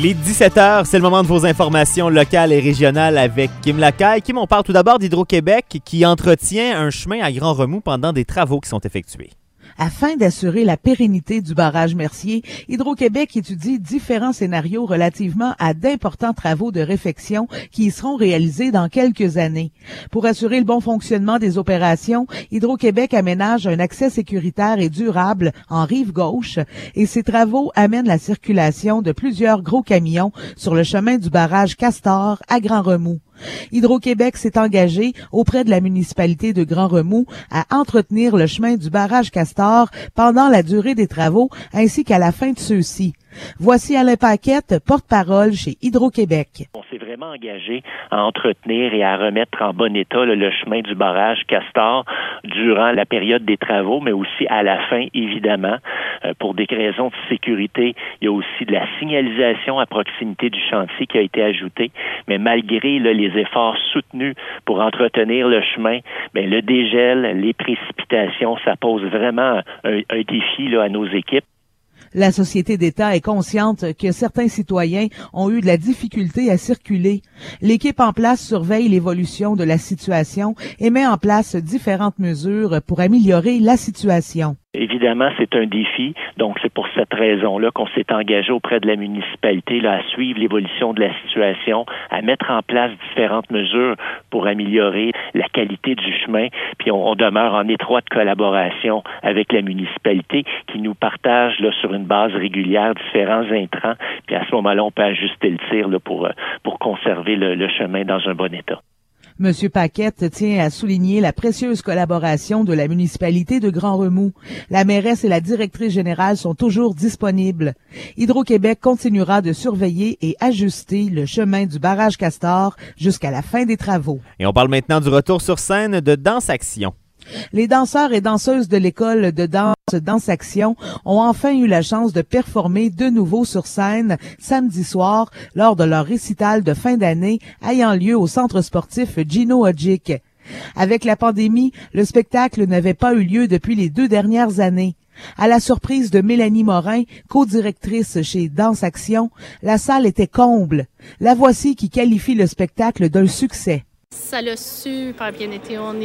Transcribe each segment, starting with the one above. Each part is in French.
Il est 17h, c'est le moment de vos informations locales et régionales avec Kim Lacaille. Kim, on parle tout d'abord d'Hydro-Québec qui entretient un chemin à grand remous pendant des travaux qui sont effectués. Afin d'assurer la pérennité du barrage Mercier, Hydro-Québec étudie différents scénarios relativement à d'importants travaux de réfection qui y seront réalisés dans quelques années. Pour assurer le bon fonctionnement des opérations, Hydro-Québec aménage un accès sécuritaire et durable en rive gauche et ces travaux amènent la circulation de plusieurs gros camions sur le chemin du barrage Castor à Grand Remous. Hydro-Québec s'est engagé auprès de la municipalité de Grand Remous à entretenir le chemin du barrage Castor pendant la durée des travaux ainsi qu'à la fin de ceux-ci. Voici Alain Paquette, porte-parole chez Hydro-Québec. On s'est vraiment engagé à entretenir et à remettre en bon état le chemin du barrage Castor durant la période des travaux, mais aussi à la fin, évidemment. Pour des raisons de sécurité, il y a aussi de la signalisation à proximité du chantier qui a été ajoutée. Mais malgré les efforts soutenus pour entretenir le chemin, le dégel, les précipitations, ça pose vraiment un défi à nos équipes. La Société d'État est consciente que certains citoyens ont eu de la difficulté à circuler. L'équipe en place surveille l'évolution de la situation et met en place différentes mesures pour améliorer la situation. Évidemment, c'est un défi. Donc, c'est pour cette raison-là qu'on s'est engagé auprès de la municipalité à suivre l'évolution de la situation, à mettre en place différentes mesures pour améliorer la qualité du chemin. Puis, on demeure en étroite collaboration avec la municipalité qui nous partage sur une base régulière différents intrants. Puis, à ce moment-là, on peut ajuster le tir pour conserver le chemin dans un bon état. Monsieur Paquette tient à souligner la précieuse collaboration de la municipalité de Grand Remous. La mairesse et la directrice générale sont toujours disponibles. Hydro-Québec continuera de surveiller et ajuster le chemin du barrage Castor jusqu'à la fin des travaux. Et on parle maintenant du retour sur scène de Danse Action. Les danseurs et danseuses de l'école de Danse Action ont enfin eu la chance de performer de nouveau sur scène samedi soir lors de leur récital de fin d'année ayant lieu au centre sportif Gino Hodgick. Avec la pandémie, le spectacle n'avait pas eu lieu depuis les 2 dernières années. À la surprise de Mélanie Morin, co-directrice chez Danse Action, la salle était comble. La voici qui qualifie le spectacle d'un succès. Ça l'a super bien été. On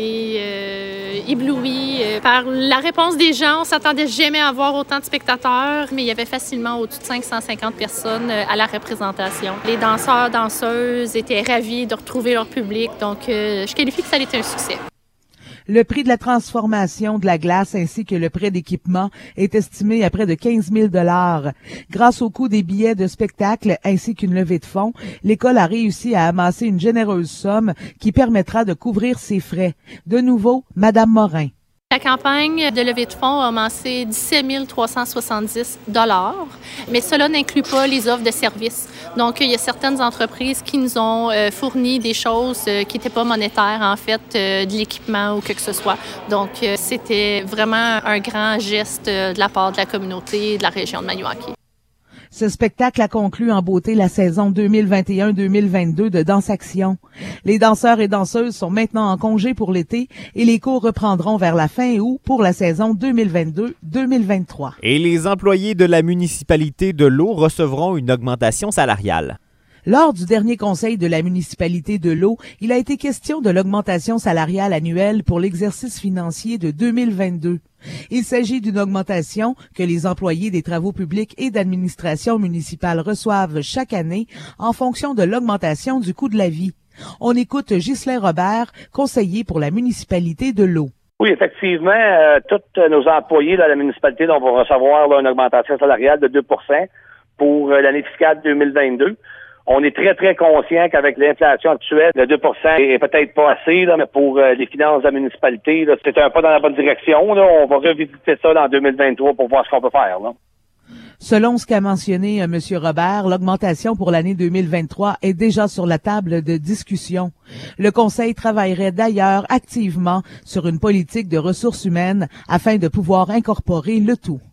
est éblouis par la réponse des gens. On s'attendait jamais à avoir autant de spectateurs, mais il y avait facilement au-dessus de 550 personnes à la représentation. Les danseurs, danseuses étaient ravis de retrouver leur public, donc je qualifie que ça a été un succès. Le prix de la transformation de la glace ainsi que le prêt d'équipement est estimé à près de 15 000 $. Grâce au coût des billets de spectacle ainsi qu'une levée de fonds, l'école a réussi à amasser une généreuse somme qui permettra de couvrir ses frais. De nouveau, Madame Morin. La campagne de levée de fonds a amassé 17 370 $, mais cela n'inclut pas les offres de services. Donc, il y a certaines entreprises qui nous ont fourni des choses qui n'étaient pas monétaires, en fait, de l'équipement ou que ce soit. Donc, c'était vraiment un grand geste de la part de la communauté de la région de Maniwaki. Ce spectacle a conclu en beauté la saison 2021-2022 de Danse Action. Les danseurs et danseuses sont maintenant en congé pour l'été et les cours reprendront vers la fin août pour la saison 2022-2023. Et les employés de la municipalité de l'Eau recevront une augmentation salariale. Lors du dernier conseil de la municipalité de l'Eau, il a été question de l'augmentation salariale annuelle pour l'exercice financier de 2022. Il s'agit d'une augmentation que les employés des travaux publics et d'administration municipale reçoivent chaque année en fonction de l'augmentation du coût de la vie. On écoute Ghislain Robert, conseiller pour la municipalité de l'Eau. Oui, effectivement, tous nos employés de la municipalité vont recevoir une augmentation salariale de 2 pour l'année fiscale 2022. On est très, très conscient qu'avec l'inflation actuelle, le 2 est peut-être pas assez, mais pour les finances de la municipalité, c'est un pas dans la bonne direction. On va revisiter ça en 2023 pour voir ce qu'on peut faire. Selon ce qu'a mentionné M. Robert, l'augmentation pour l'année 2023 est déjà sur la table de discussion. Le Conseil travaillerait d'ailleurs activement sur une politique de ressources humaines afin de pouvoir incorporer le tout.